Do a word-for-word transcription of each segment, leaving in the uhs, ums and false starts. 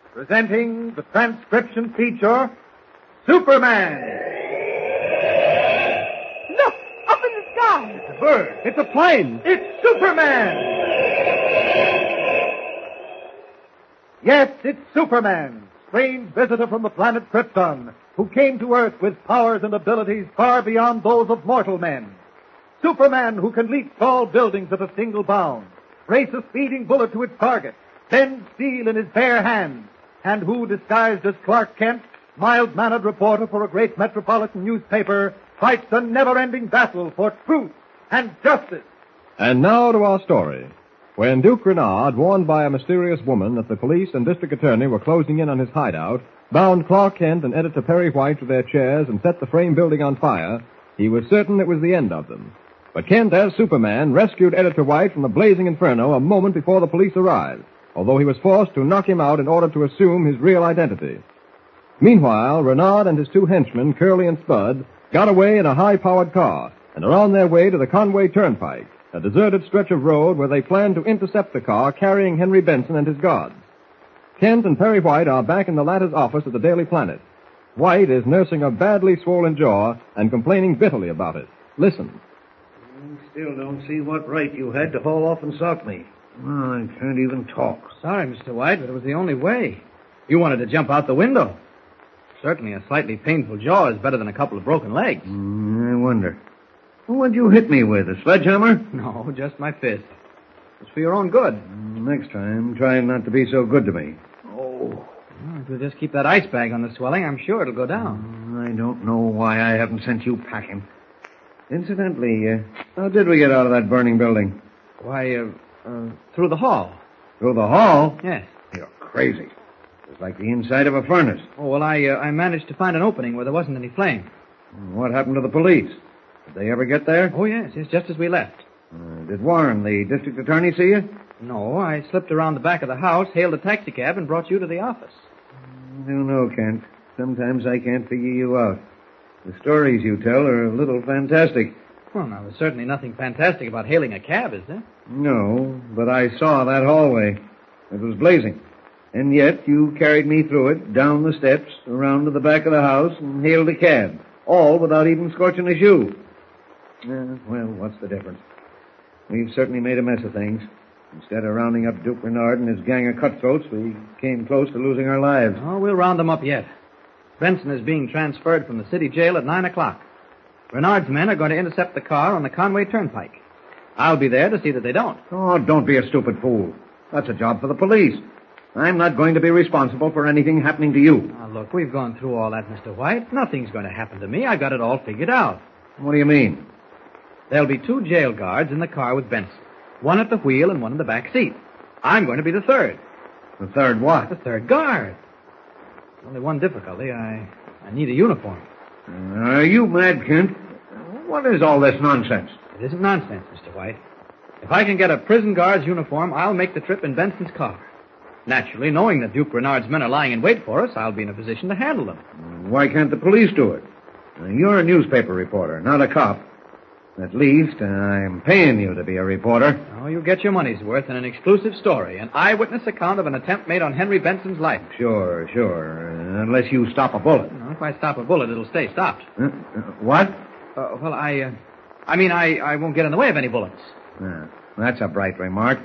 presenting the transcription feature, Superman. Look, up in the sky. It's a bird. It's a plane. It's Superman. Yes, it's Superman, strange visitor from the planet Krypton, who came to Earth with powers and abilities far beyond those of mortal men. Superman who can leap tall buildings at a single bound, race a speeding bullet to its target, bend steel in his bare hands, and who, disguised as Clark Kent, mild-mannered reporter for a great metropolitan newspaper, fights a never-ending battle for truth and justice. And now to our story. When Duke Renard, warned by a mysterious woman that the police and district attorney were closing in on his hideout, bound Clark Kent and editor Perry White to their chairs and set the frame building on fire, he was certain it was the end of them. But Kent, as Superman, rescued editor White from the blazing inferno a moment before the police arrived, although he was forced to knock him out in order to assume his real identity. Meanwhile, Renard and his two henchmen, Curly and Spud, got away in a high-powered car and are on their way to the Conway Turnpike, a deserted stretch of road where they plan to intercept the car carrying Henry Benson and his guards. Kent and Perry White are back in the latter's office at the Daily Planet. White is nursing a badly swollen jaw and complaining bitterly about it. Listen. I still don't see what right you had to haul off and sock me. Well, I can't even talk. Sorry, Mister White, but it was the only way. You wanted to jump out the window. Certainly a slightly painful jaw is better than a couple of broken legs. Mm, I wonder. What'd you hit me with, a sledgehammer? No, just my fist. It's for your own good. Next time, try not to be so good to me. Oh. Well, if you'll just keep that ice bag on the swelling, I'm sure it'll go down. I don't know why I haven't sent you packing. Incidentally, uh, how did we get out of that burning building? Why, uh, uh, through the hall. Through the hall? Yes. You're crazy. It's like the inside of a furnace. Oh, well, I, uh, I managed to find an opening where there wasn't any flame. What happened to the police? Did they ever get there? Oh, yes, yes, just as we left. Uh, did Warren, the district attorney, see you? No, I slipped around the back of the house, hailed a taxicab, and brought you to the office. I don't know, Kent. Sometimes I can't figure you out. The stories you tell are a little fantastic. Well, now, there's certainly nothing fantastic about hailing a cab, is there? No, but I saw that hallway. It was blazing. And yet you carried me through it, down the steps, around to the back of the house, and hailed a cab. All without even scorching a shoe. Uh, well, what's the difference? We've certainly made a mess of things. Instead of rounding up Duke Renard and his gang of cutthroats, we came close to losing our lives. Oh, we'll round them up yet. Benson is being transferred from the city jail at nine o'clock. Renard's men are going to intercept the car on the Conway Turnpike. I'll be there to see that they don't. Oh, don't be a stupid fool. That's a job for the police. I'm not going to be responsible for anything happening to you. Now, look, we've gone through all that, Mister White. Nothing's going to happen to me. I've got it all figured out. What do you mean? There'll be two jail guards in the car with Benson. One at the wheel and one in the back seat. I'm going to be the third. The third what? The third guard. Only one difficulty. I, I need a uniform. Uh, are you mad, Kent? What is all this nonsense? It isn't nonsense, Mister White. If I can get a prison guard's uniform, I'll make the trip in Benson's car. Naturally, knowing that Duke Renard's men are lying in wait for us, I'll be in a position to handle them. Why can't the police do it? Uh, you're a newspaper reporter, not a cop. At least, uh, I'm paying you to be a reporter. Oh, you get your money's worth in an exclusive story, an eyewitness account of an attempt made on Henry Benson's life. Sure, sure. Uh, unless you stop a bullet. No, if I stop a bullet, it'll stay stopped. Uh, uh, what? Uh, well, I, uh, I mean, I, I won't get in the way of any bullets. Uh, that's a bright remark.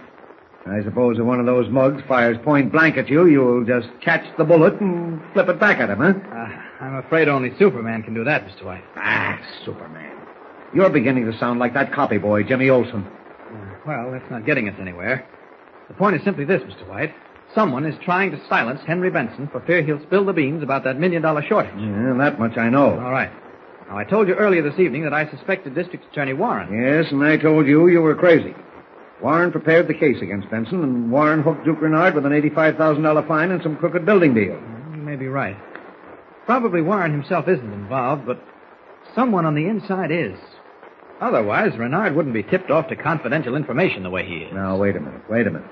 I suppose if one of those mugs fires point blank at you, you'll just catch the bullet and flip it back at him, huh? Uh, I'm afraid only Superman can do that, Mister White. Ah, Superman. You're beginning to sound like that copy boy, Jimmy Olsen. Uh, well, that's not getting us anywhere. The point is simply this, Mister White. Someone is trying to silence Henry Benson for fear he'll spill the beans about that million-dollar shortage. Yeah, that much I know. All right. Now, I told you earlier this evening that I suspected District Attorney Warren. Yes, and I told you you were crazy. Warren prepared the case against Benson, and Warren hooked Duke Renard with an eighty-five thousand dollars fine and some crooked building deal. You may be right. Probably Warren himself isn't involved, but someone on the inside is. Otherwise, Renard wouldn't be tipped off to confidential information the way he is. Now, wait a minute, wait a minute.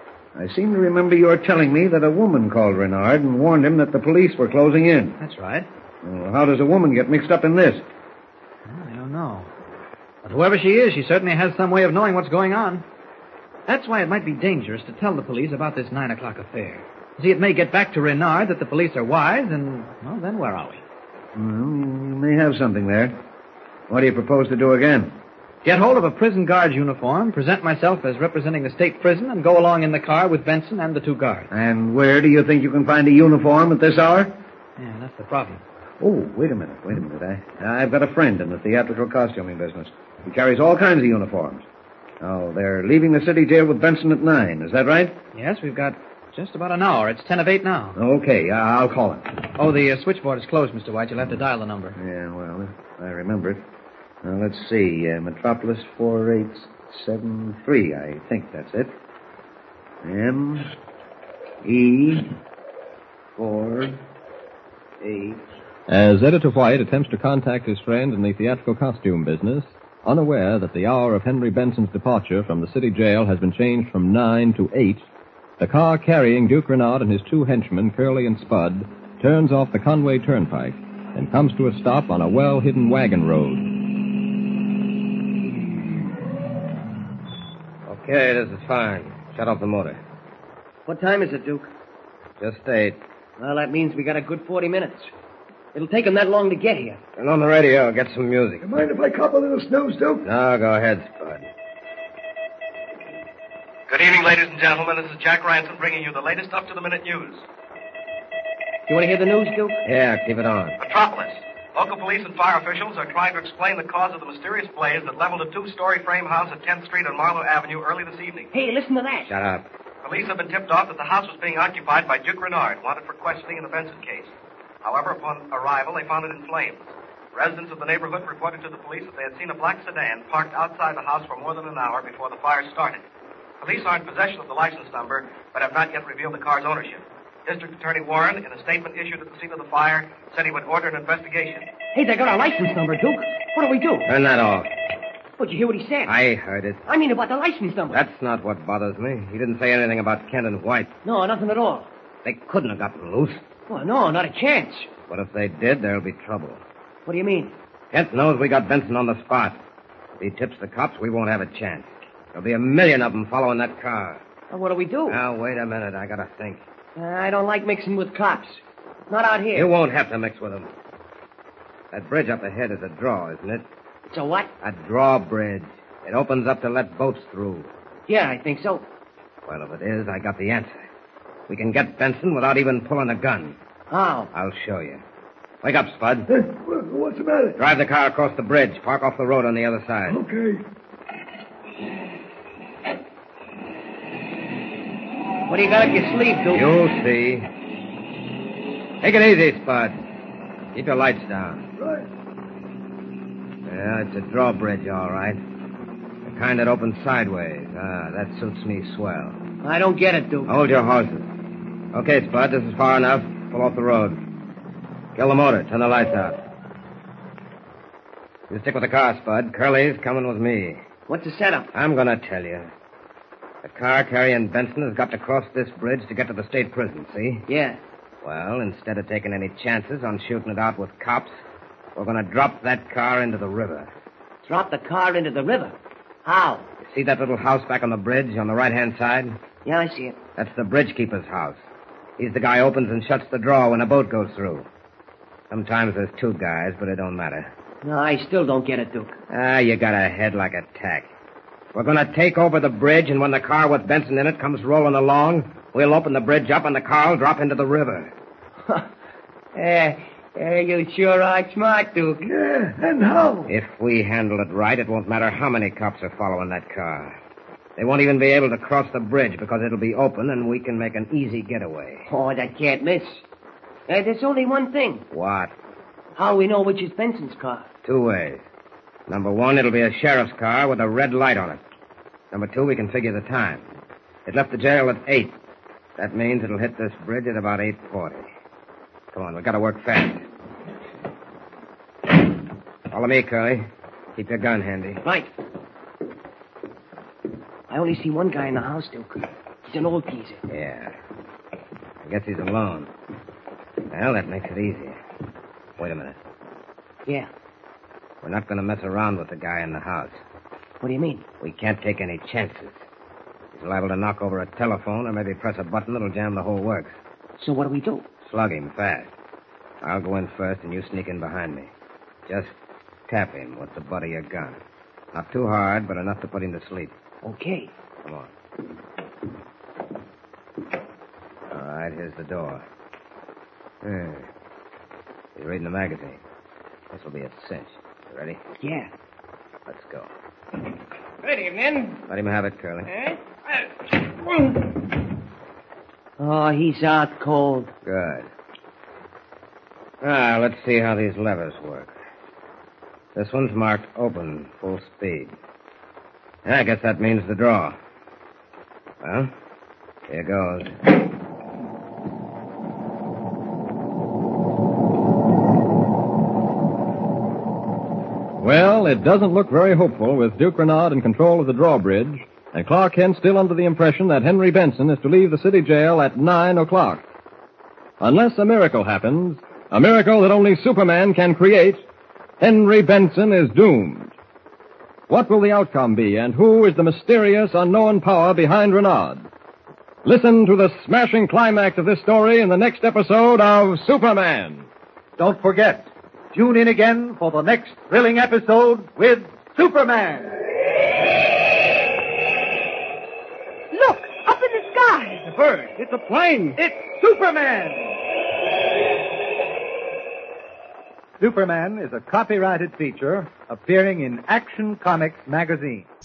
I seem to remember your telling me that a woman called Renard and warned him that the police were closing in. That's right. Well, how does a woman get mixed up in this? Well, I don't know. But whoever she is, she certainly has some way of knowing what's going on. That's why it might be dangerous to tell the police about this nine o'clock affair. See, it may get back to Renard that the police are wise, and, well, then where are we? Well, you may have something there. What do you propose to do again? Get hold of a prison guard's uniform, present myself as representing the state prison, and go along in the car with Benson and the two guards. And where do you think you can find a uniform at this hour? Yeah, that's the problem. Oh, wait a minute, wait a minute. I, I've got a friend in the theatrical costuming business. He carries all kinds of uniforms. Oh, they're leaving the city jail with Benson at nine. Is that right? Yes, we've got just about an hour. It's ten of eight now. Okay, I'll call him. Oh, the uh, switchboard is closed, Mister White. You'll have to dial the number. Yeah, well, I remember it. Now, let's see. Uh, Metropolis four eight seven three. I think that's it. M E four eight. As Editor White attempts to contact his friend in the theatrical costume business, unaware that the hour of Henry Benson's departure from the city jail has been changed from nine to eight, the car carrying Duke Renard and his two henchmen, Curly and Spud, turns off the Conway Turnpike and comes to a stop on a well-hidden wagon road. Okay, this is fine. Shut off the motor. What time is it, Duke? Just eight. Well, that means we got a good forty minutes. It'll take them that long to get here. Turn on the radio. Get some music. You mind if I cop a little snooze, Duke? No, go ahead, Spud. Good evening, ladies and gentlemen. This is Jack Ransom bringing you the latest up-to-the-minute news. You want to hear the news, Duke? Yeah, keep it on. Metropolis. Local police and fire officials are trying to explain the cause of the mysterious blaze that leveled a two-story frame house at tenth Street and Marlowe Avenue early this evening. Hey, listen to that. Shut up. Police have been tipped off that the house was being occupied by Duke Renard, wanted for questioning in the Benson case. However, upon arrival, they found it in flames. Residents of the neighborhood reported to the police that they had seen a black sedan parked outside the house for more than an hour before the fire started. Police are in possession of the license number, but have not yet revealed the car's ownership. District Attorney Warren, in a statement issued at the scene of the fire, said he would order an investigation. Hey, they got our license number, Duke. What do we do? Turn that off. But you hear what he said? I heard it. I mean about the license number. That's not what bothers me. He didn't say anything about Kent and White. No, nothing at all. They couldn't have gotten loose. Well, no, not a chance. But if they did, there'll be trouble. What do you mean? Kent knows we got Benson on the spot. If he tips the cops, we won't have a chance. There'll be a million of them following that car. Well, what do we do? Now, wait a minute. I gotta think. Uh, I don't like mixing with cops. Not out here. You won't have to mix with them. That bridge up ahead is a draw, isn't it? It's a what? A drawbridge. It opens up to let boats through. Yeah, I think so. Well, if it is, I got the answer. We can get Benson without even pulling a gun. How? I'll show you. Wake up, Spud. Hey, what's the matter? Drive the car across the bridge. Park off the road on the other side. Okay. What do you got up your sleeve, Duke? You'll see. Take it easy, Spud. Keep your lights down. Right. Yeah, it's a drawbridge, all right. The kind that opens sideways. Ah, that suits me swell. I don't get it, Duke. Hold your horses. Okay, Spud, this is far enough. Pull off the road. Kill the motor. Turn the lights out. You stick with the car, Spud. Curly's coming with me. What's the setup? I'm going to tell you. The car carrying Benson has got to cross this bridge to get to the state prison, see? Yeah. Well, instead of taking any chances on shooting it out with cops, we're going to drop that car into the river. Drop the car into the river? How? You see that little house back on the bridge on the right-hand side? Yeah, I see it. That's the bridge-keeper's house. He's the guy who opens and shuts the drawer when a boat goes through. Sometimes there's two guys, but it don't matter. No, I still don't get it, Duke. Ah, you got a head like a tack. We're going to take over the bridge, and when the car with Benson in it comes rolling along, we'll open the bridge up and the car will drop into the river. Eh, eh, you sure are smart, Duke. Yeah, and how? If we handle it right, it won't matter how many cops are following that car. They won't even be able to cross the bridge because it'll be open and we can make an easy getaway. Oh, that can't miss. Eh, there's only one thing. What? How we know which is Benson's car? Two ways. Number one, it'll be a sheriff's car with a red light on it. Number two, we can figure the time. It left the jail at eight. That means it'll hit this bridge at about eight forty. Come on, we've got to work fast. Follow me, Curly. Keep your gun handy. Right. I only see one guy in the house, Duke. He's an old geezer. Yeah. I guess he's alone. Well, that makes it easier. Wait a minute. Yeah. We're not going to mess around with the guy in the house. What do you mean? We can't take any chances. He's He's liable to knock over a telephone or maybe press a button that'll jam the whole works. So what do we do? Slug him fast. I'll go in first and you sneak in behind me. Just tap him with the butt of your gun. Not too hard, but enough to put him to sleep. Okay. Come on. All right, here's the door. Hmm. He's reading the magazine. This will be a cinch. You ready? Yeah. Let's go. Good evening. Let him have it, Curly. Eh? Oh, he's out cold. Good. Now, let's see how these levers work. This one's marked open, full speed. Yeah, I guess that means the draw. Well, here goes. Well, it doesn't look very hopeful with Duke Renaud in control of the drawbridge, and Clark Kent still under the impression that Henry Benson is to leave the city jail at nine o'clock. Unless a miracle happens, a miracle that only Superman can create, Henry Benson is doomed. What will the outcome be, and who is the mysterious, unknown power behind Renaud? Listen to the smashing climax of this story in the next episode of Superman. Don't forget, tune in again for the next thrilling episode with Superman. Look, up in the sky. It's a bird. It's a plane. It's Superman. Superman is a copyrighted feature appearing in Action Comics magazine.